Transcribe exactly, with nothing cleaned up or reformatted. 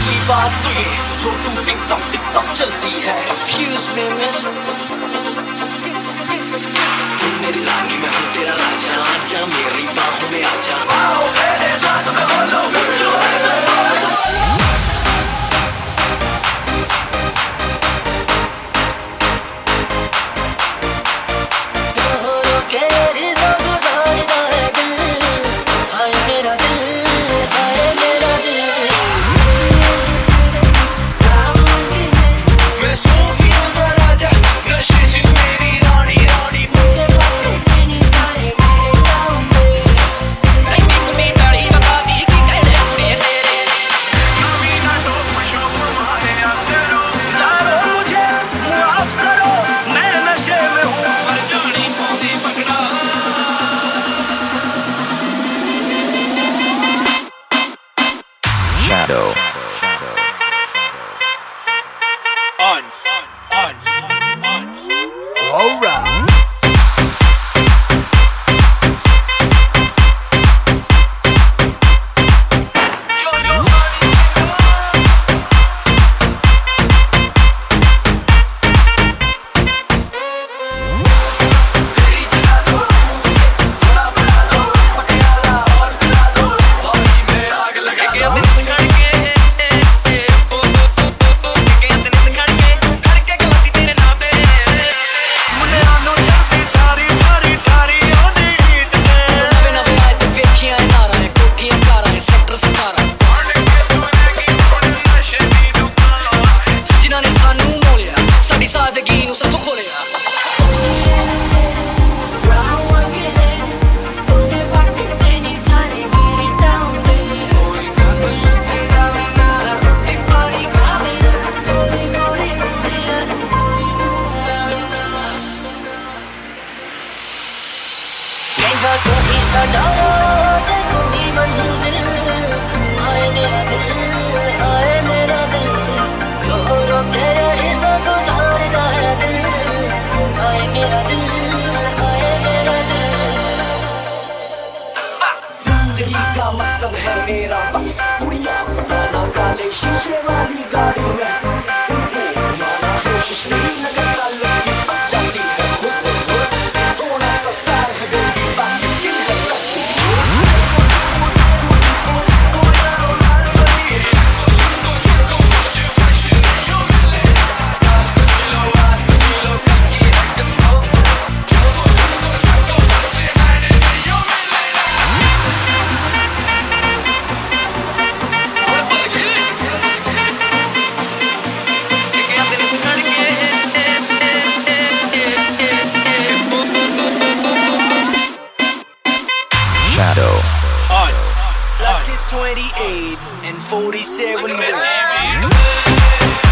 पहली बात तो ये जो तू टिकटॉक टिकटॉक चलती है। Excuse me miss, तू मेरी रानी मैं हूँ तेरा राजा, आजा मेरी बाहों में आजा। आओ मेरे साथ में बोलो जो Shadow. On, on, on. All right. सादगी ਨੂੰ ਸੱਥੋਂ ਖੋਲਿਆ। तू ही साडा ते तू ही मंजिल, आए मेरा दिल आए मेरा दिल, रो रो के यारी सब गुजारदा है दिल, आए मेरा दिल आए मेरा दिल। जिंदगी का मकसद है मेरा बस कुड़िया बनाना काले शीशे वाली गाड़ी में, उनको बनाना है श्रीनगर का लड़की बच जाती है खुद खुद, थोड़ा सा स्टाइल है बेबी बाकी स्किन है कच्ची। Shadow. On, Like it's twenty-eight and forty-seven.